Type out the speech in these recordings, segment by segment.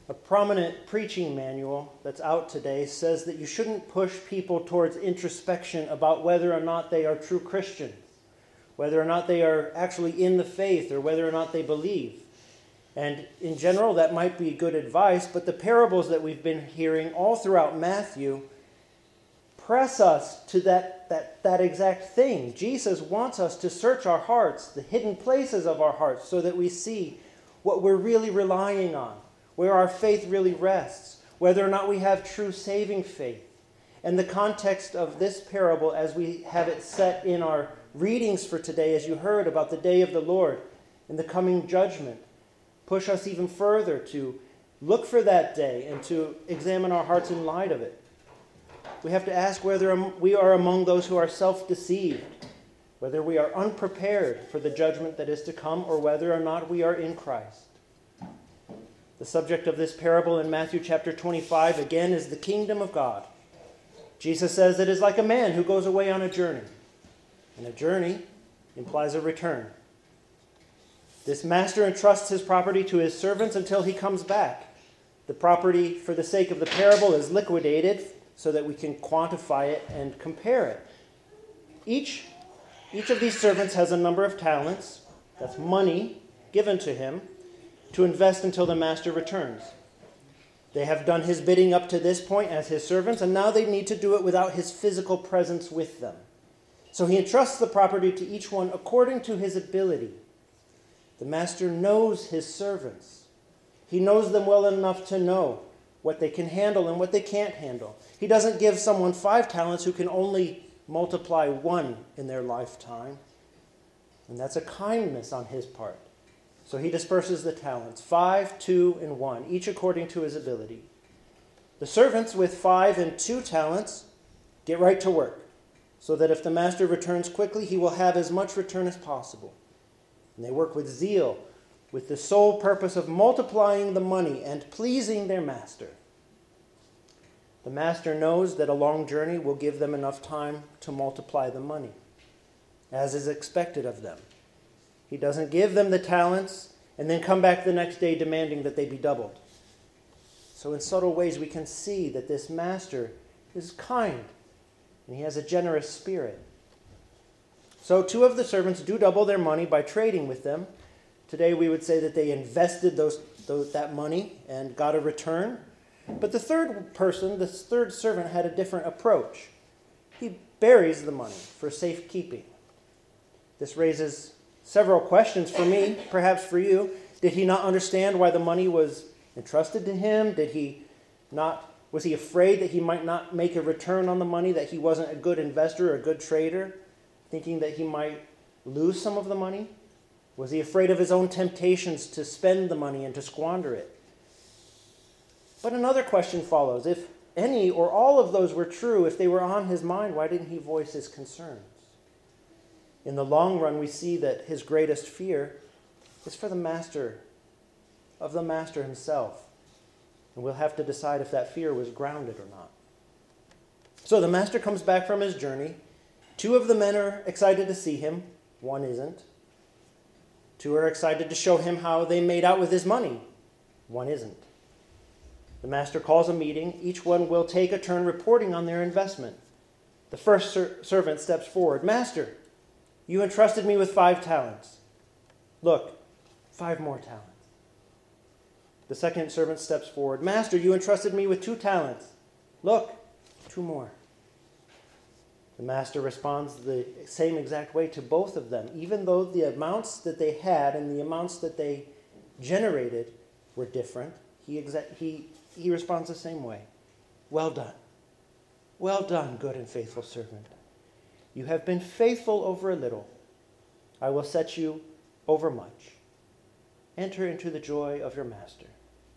A prominent preaching manual that's out today says that you shouldn't push people towards introspection about whether or not they are true Christians, whether or not they are actually in the faith, or whether or not they believe. And in general, that might be good advice, but the parables that we've been hearing all throughout Matthew press us to that exact thing. Jesus wants us to search our hearts, the hidden places of our hearts, so that we see what we're really relying on, where our faith really rests, whether or not we have true saving faith. And the context of this parable, as we have it set in our readings for today, as you heard about the day of the Lord and the coming judgment, push us even further to look for that day and to examine our hearts in light of it. We have to ask whether we are among those who are self-deceived, whether we are unprepared for the judgment that is to come, or whether or not we are in Christ. The subject of this parable in Matthew chapter 25, again, is the kingdom of God. Jesus says it is like a man who goes away on a journey, and a journey implies a return. This master entrusts his property to his servants until he comes back. The property, for the sake of the parable, is liquidated so that we can quantify it and compare it. Each of these servants has a number of talents, that's money, given to him to invest until the master returns. They have done his bidding up to this point as his servants, and now they need to do it without his physical presence with them. So he entrusts the property to each one according to his ability. The master knows his servants. He knows them well enough to know what they can handle and what they can't handle. He doesn't give someone 5 talents who can only multiply 1 in their lifetime. And that's a kindness on his part. So he disperses the talents, 5, 2, and 1, each according to his ability. The servants with 5 and 2 talents get right to work, so that if the master returns quickly, he will have as much return as possible. And they work with zeal, with the sole purpose of multiplying the money and pleasing their master. The master knows that a long journey will give them enough time to multiply the money, as is expected of them. He doesn't give them the talents and then come back the next day demanding that they be doubled. So in subtle ways we can see that this master is kind and he has a generous spirit. So 2 of the servants do double their money by trading with them. Today we would say that they invested that money and got a return. But the third servant, had a different approach. He buries the money for safekeeping. This raises several questions for me, perhaps for you. Did he not understand why the money was entrusted to him? Was he afraid that he might not make a return on the money, that he wasn't a good investor or a good trader, thinking that he might lose some of the money? Was he afraid of his own temptations to spend the money and to squander it? But another question follows. If any or all of those were true, if they were on his mind, why didn't he voice his concerns? In the long run, we see that his greatest fear is for the master himself. And we'll have to decide if that fear was grounded or not. So the master comes back from his journey. 2 of the men are excited to see him. 1 isn't. 2 are excited to show him how they made out with his money. 1 isn't. The master calls a meeting. Each one will take a turn reporting on their investment. The first servant steps forward. Master, you entrusted me with 5 talents. Look, 5 more talents. The second servant steps forward. Master, you entrusted me with 2 talents. Look, 2 more. The master responds the same exact way to both of them, even though the amounts that they had and the amounts that they generated were different. He responds the same way. Well done. Well done, good and faithful servant. You have been faithful over a little. I will set you over much. Enter into the joy of your master.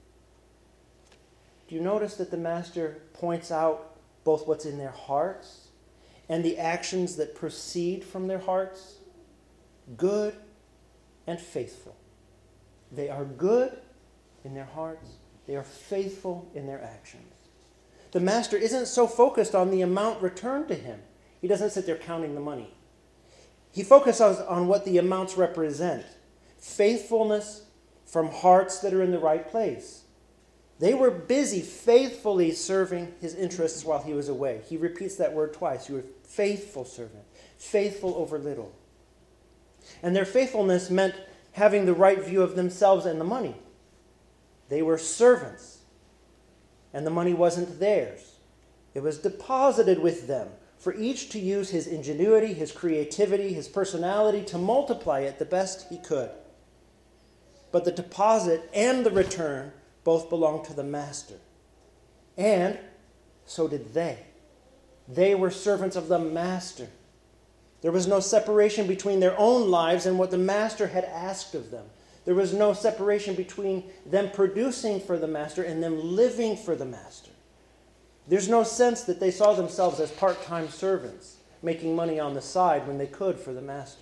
Do you notice that the master points out both what's in their hearts and the actions that proceed from their hearts? Good and faithful. They are good in their hearts. They are faithful in their actions. The master isn't so focused on the amount returned to him. He doesn't sit there counting the money. He focuses on what the amounts represent. Faithfulness from hearts that are in the right place. They were busy faithfully serving his interests while he was away. He repeats that word twice. You were faithful servant, faithful over little. And their faithfulness meant having the right view of themselves and the money. They were servants, and the money wasn't theirs. It was deposited with them for each to use his ingenuity, his creativity, his personality to multiply it the best he could. But the deposit and the return both belonged to the master. And so did they. They were servants of the master. There was no separation between their own lives and what the master had asked of them. There was no separation between them producing for the master and them living for the master. There's no sense that they saw themselves as part-time servants, making money on the side when they could for the master.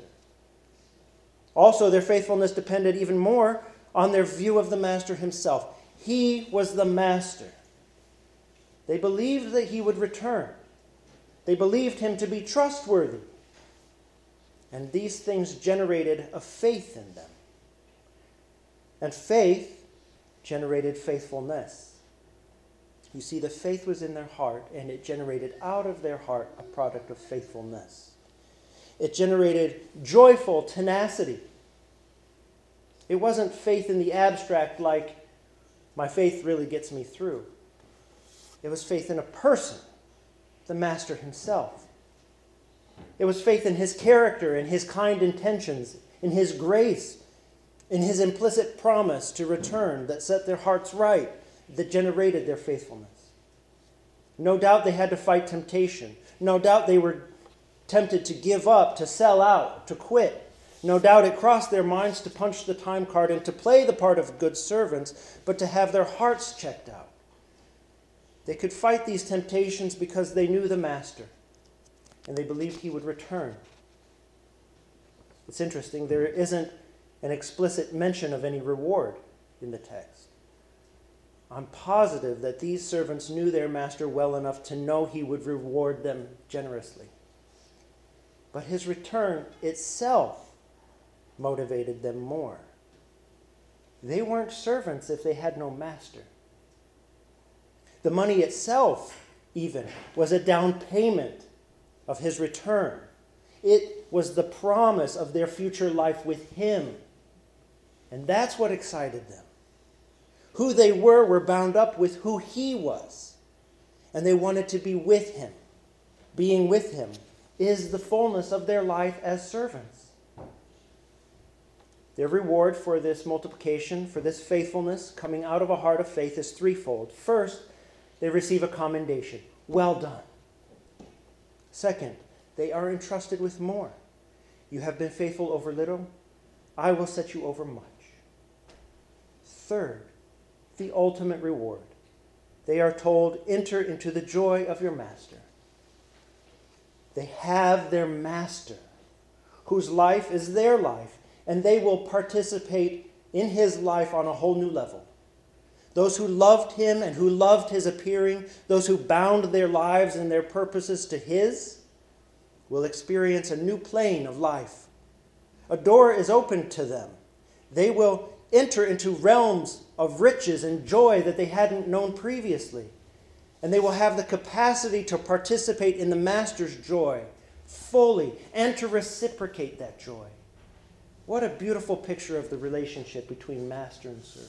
Also, their faithfulness depended even more on their view of the master himself. He was the master. They believed that he would return. They believed him to be trustworthy. And these things generated a faith in them. And faith generated faithfulness. You see, the faith was in their heart, and it generated out of their heart a product of faithfulness. It generated joyful tenacity. It wasn't faith in the abstract like, my faith really gets me through. It was faith in a person, the master himself. It was faith in his character, in his kind intentions, in his grace, in his implicit promise to return that set their hearts right, that generated their faithfulness. No doubt they had to fight temptation. No doubt they were tempted to give up, to sell out, to quit. No doubt it crossed their minds to punch the time card and to play the part of good servants, but to have their hearts checked out. They could fight these temptations because they knew the master, and they believed he would return. It's interesting, there isn't an explicit mention of any reward in the text. I'm positive that these servants knew their master well enough to know he would reward them generously. But his return itself motivated them more. They weren't servants if they had no master. The money itself, even, was a down payment of his return. It was the promise of their future life with him. And that's what excited them. Who they were bound up with who he was. And they wanted to be with him. Being with him is the fullness of their life as servants. Their reward for this multiplication, for this faithfulness, coming out of a heart of faith is threefold. First, they receive a commendation. Well done. Second, they are entrusted with more. You have been faithful over little, I will set you over much. Third, the ultimate reward. They are told, enter into the joy of your master. They have their master, whose life is their life, and they will participate in his life on a whole new level. Those who loved him and who loved his appearing, those who bound their lives and their purposes to his, will experience a new plane of life. A door is opened to them. They will enter into realms of riches and joy that they hadn't known previously. And they will have the capacity to participate in the master's joy fully and to reciprocate that joy. What a beautiful picture of the relationship between master and servant.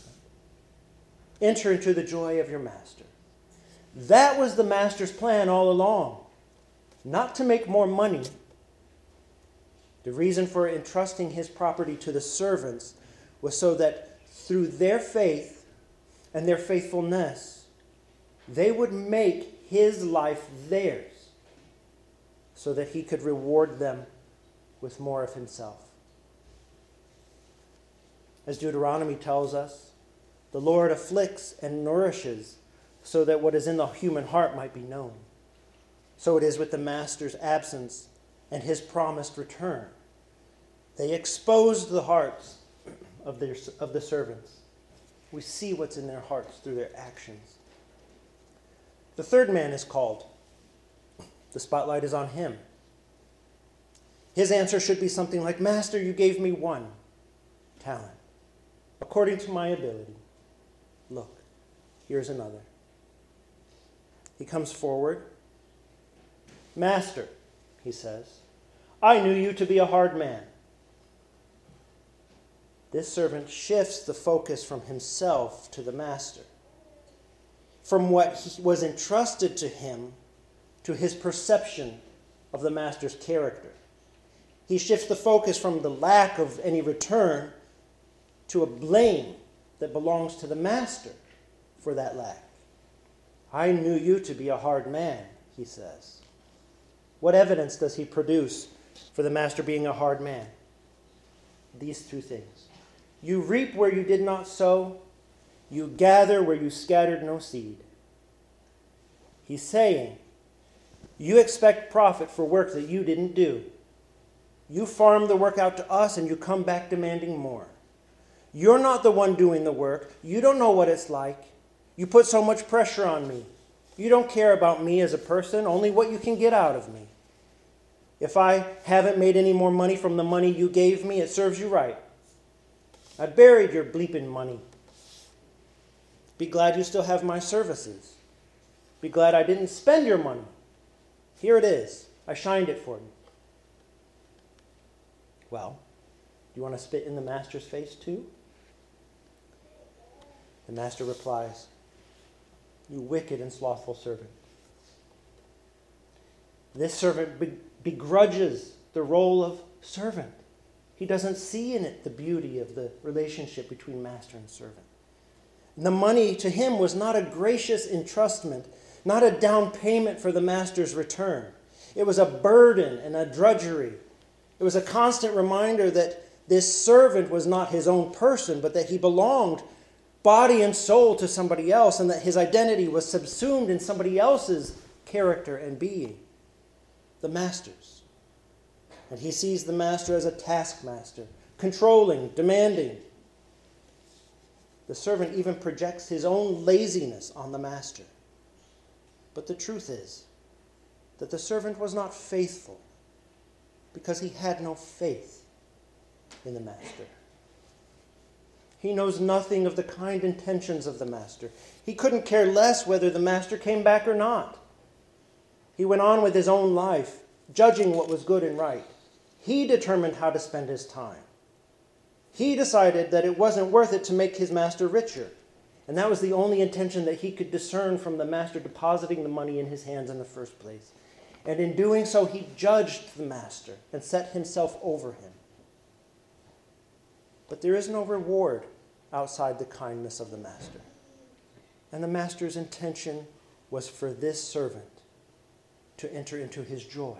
Enter into the joy of your master. That was the master's plan all along. Not to make more money. The reason for entrusting his property to the servants was so that through their faith and their faithfulness, they would make his life theirs so that he could reward them with more of himself. As Deuteronomy tells us, the Lord afflicts and nourishes so that what is in the human heart might be known. So it is with the master's absence and his promised return. They exposed the hearts of the servants. We see what's in their hearts through their actions. The third man is called. The spotlight is on him. His answer should be something like, Master, you gave me 1 talent, according to my ability. Look, Here's another. He comes forward. "Master," he says, "I knew you to be a hard man." This servant shifts the focus from himself to the master, from what was entrusted to him to his perception of the master's character. He shifts the focus from the lack of any return to a blame that belongs to the master for that lack. "I knew you to be a hard man," he says. What evidence does he produce for the master being a hard man? These two things. You reap where you did not sow. You gather where you scattered no seed. He's saying, you expect profit for work that you didn't do. You farm the work out to us and you come back demanding more. You're not the one doing the work. You don't know what it's like. You put so much pressure on me. You don't care about me as a person, only what you can get out of me. If I haven't made any more money from the money you gave me, it serves you right. I buried your bleeping money. Be glad you still have my services. Be glad I didn't spend your money. Here it is. I shined it for you. Well, do you want to spit in the master's face too? The master replies, "You wicked and slothful servant." This servant begrudges the role of servant. He doesn't see in it the beauty of the relationship between master and servant. The money to him was not a gracious entrustment, not a down payment for the master's return. It was a burden and a drudgery. It was a constant reminder that this servant was not his own person, but that he belonged body and soul to somebody else, and that his identity was subsumed in somebody else's character and being, the master's. And he sees the master as a taskmaster, controlling, demanding. The servant even projects his own laziness on the master. But the truth is that the servant was not faithful because he had no faith in the master. He knows nothing of the kind intentions of the master. He couldn't care less whether the master came back or not. He went on with his own life, judging what was good and right. He determined how to spend his time. He decided that it wasn't worth it to make his master richer. And that was the only intention that he could discern from the master depositing the money in his hands in the first place. And in doing so, he judged the master and set himself over him. But there is no reward outside the kindness of the master. And the master's intention was for this servant to enter into his joy.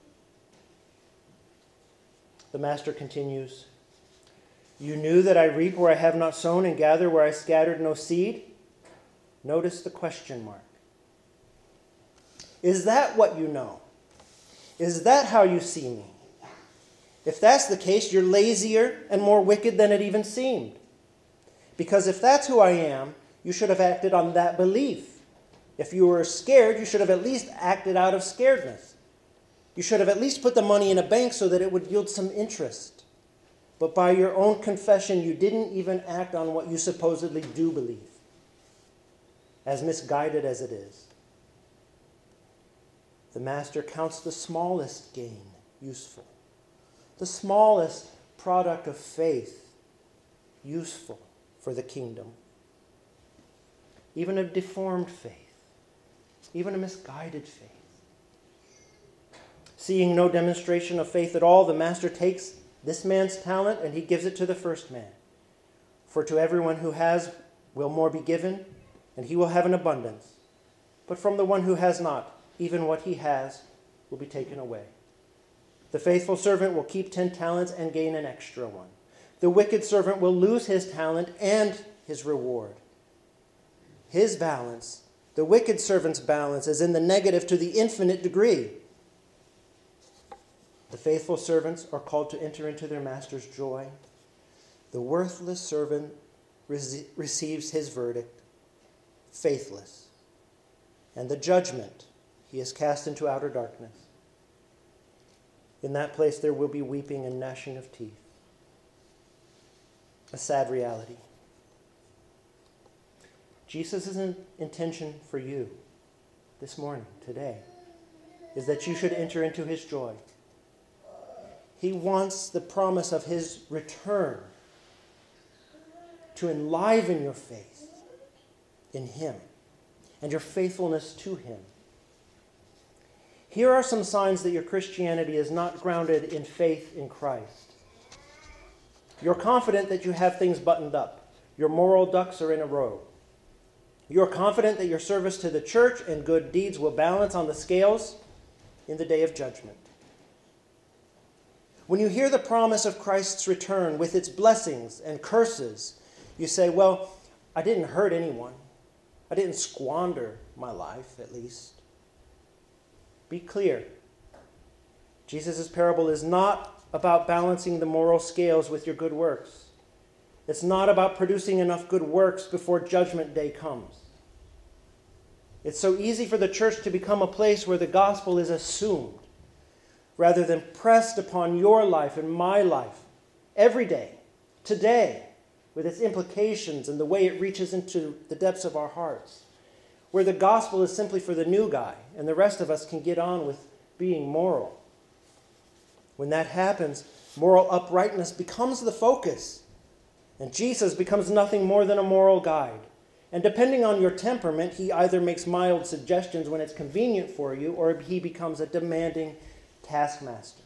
The master continues, "You knew that I reap where I have not sown and gather where I scattered no seed?" Notice the question mark. Is that what you know? Is that how you see me? If that's the case, you're lazier and more wicked than it even seemed. Because if that's who I am, you should have acted on that belief. If you were scared, you should have at least acted out of scaredness. You should have at least put the money in a bank so that it would yield some interest. But by your own confession, you didn't even act on what you supposedly do believe, as misguided as it is. The master counts the smallest gain useful, the smallest product of faith useful for the kingdom. Even a deformed faith, even a misguided faith. Seeing no demonstration of faith at all, the master takes this man's talent and he gives it to the first man. For to everyone who has will more be given, and he will have an abundance. But from the one who has not, even what he has will be taken away. The faithful servant will keep 10 talents and gain an extra one. The wicked servant will lose his talent and his reward. His balance, the wicked servant's balance, is in the negative to the infinite degree. The faithful servants are called to enter into their master's joy. The worthless servant receives his verdict, faithless. And the judgment, he is cast into outer darkness. In that place there will be weeping and gnashing of teeth. A sad reality. Jesus' intention for you this morning, today, is that you should enter into his joy. He wants the promise of his return to enliven your faith in him and your faithfulness to him. Here are some signs that your Christianity is not grounded in faith in Christ. You're confident that you have things buttoned up. Your moral ducks are in a row. You're confident that your service to the church and good deeds will balance on the scales in the day of judgment. When you hear the promise of Christ's return with its blessings and curses, you say, well, I didn't hurt anyone. I didn't squander my life, at least. Be clear. Jesus' parable is not about balancing the moral scales with your good works. It's not about producing enough good works before judgment day comes. It's so easy for the church to become a place where the gospel is assumed rather than pressed upon your life and my life every day, today, with its implications and the way it reaches into the depths of our hearts, where the gospel is simply for the new guy and the rest of us can get on with being moral. When that happens, moral uprightness becomes the focus, and Jesus becomes nothing more than a moral guide. And depending on your temperament, he either makes mild suggestions when it's convenient for you, or he becomes a demanding taskmaster.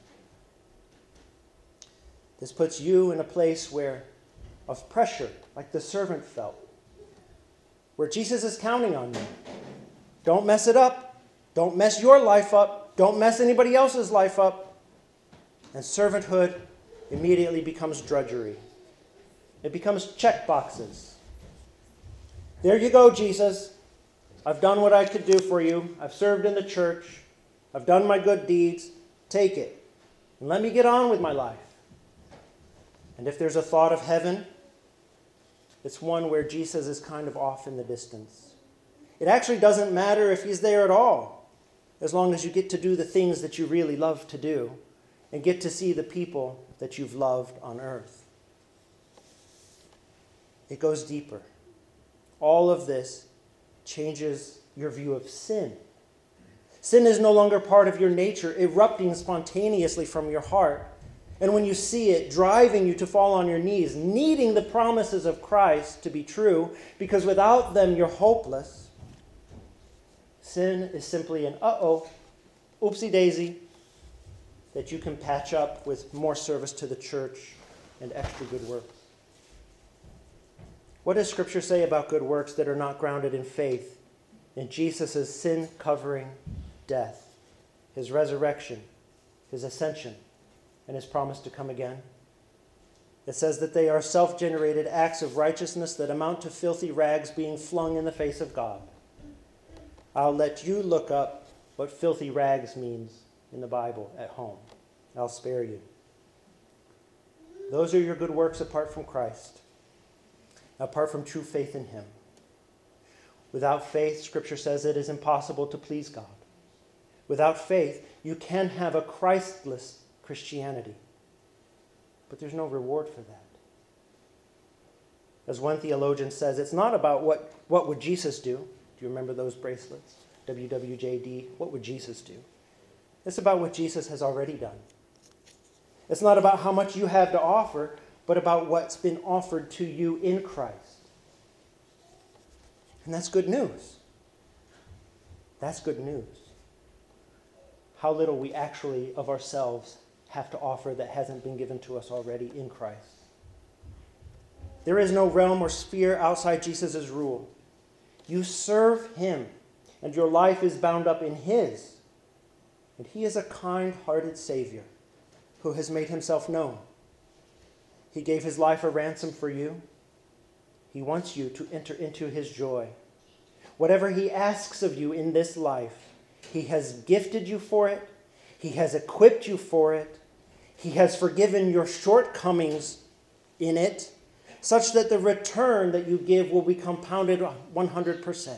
This puts you in a place of pressure, like the servant felt, where Jesus is counting on you. Don't mess it up. Don't mess your life up. Don't mess anybody else's life up. And servanthood immediately becomes drudgery. It becomes check boxes. There you go, Jesus. I've done what I could do for you. I've served in the church. I've done my good deeds. Take it. And let me get on with my life. And if there's a thought of heaven, it's one where Jesus is kind of off in the distance. It actually doesn't matter if he's there at all, as long as you get to do the things that you really love to do and get to see the people that you've loved on earth. It goes deeper. All of this changes your view of sin. Sin is no longer part of your nature, erupting spontaneously from your heart. And when you see it driving you to fall on your knees, needing the promises of Christ to be true, because without them you're hopeless, sin is simply an oopsie daisy that you can patch up with more service to the church and extra good works. What does Scripture say about good works that are not grounded in faith in Jesus' sin-covering death, his resurrection, his ascension, and his promise to come again? It says that they are self-generated acts of righteousness that amount to filthy rags being flung in the face of God. I'll let you look up what filthy rags means in the Bible at home. I'll spare you. Those are your good works apart from Christ, apart from true faith in him. Without faith, Scripture says it is impossible to please God. Without faith, you can have a Christless Christianity, but there's no reward for that. As one theologian says, it's not about what would Jesus do. Do you remember those bracelets? WWJD, what would Jesus do? It's about what Jesus has already done. It's not about how much you have to offer, but about what's been offered to you in Christ. And that's good news. That's good news. How little we actually of ourselves have to offer that hasn't been given to us already in Christ. There is no realm or sphere outside Jesus' rule. You serve him, and your life is bound up in his. And he is a kind-hearted Savior who has made himself known. He gave his life a ransom for you. He wants you to enter into his joy. Whatever he asks of you in this life, he has gifted you for it. He has equipped you for it. He has forgiven your shortcomings in it, such that the return that you give will be compounded 100%.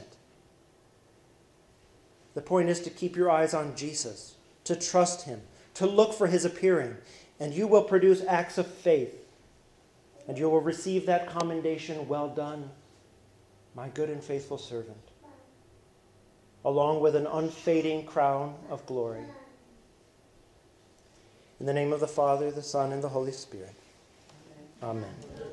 The point is to keep your eyes on Jesus, to trust him, to look for his appearing, and you will produce acts of faith. And you will receive that commendation, well done, my good and faithful servant, along with an unfading crown of glory. In the name of the Father, the Son, and the Holy Spirit. Amen.